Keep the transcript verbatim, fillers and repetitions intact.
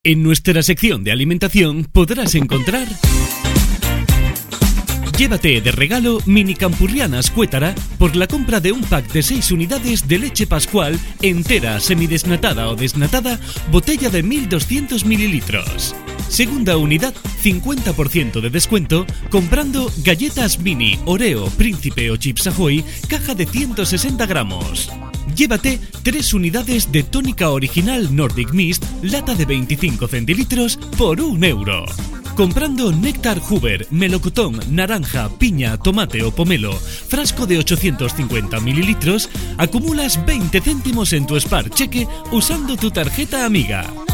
En nuestra sección de alimentación podrás encontrar... Llévate de regalo mini campurrianas Cuétara por la compra de un pack de seis unidades de leche Pascual entera, semidesnatada o desnatada, botella de mil doscientos mililitros. Segunda unidad, cincuenta por ciento de descuento comprando galletas mini, Oreo, Príncipe o Chips Ahoy, caja de ciento sesenta gramos. Llévate tres unidades de tónica original Nordic Mist, lata de veinticinco centilitros por un euro. Comprando néctar Hoover, melocotón, naranja, piña, tomate o pomelo, frasco de ochocientos cincuenta mililitros, acumulas veinte céntimos en tu Spar Cheque usando tu tarjeta Amiga.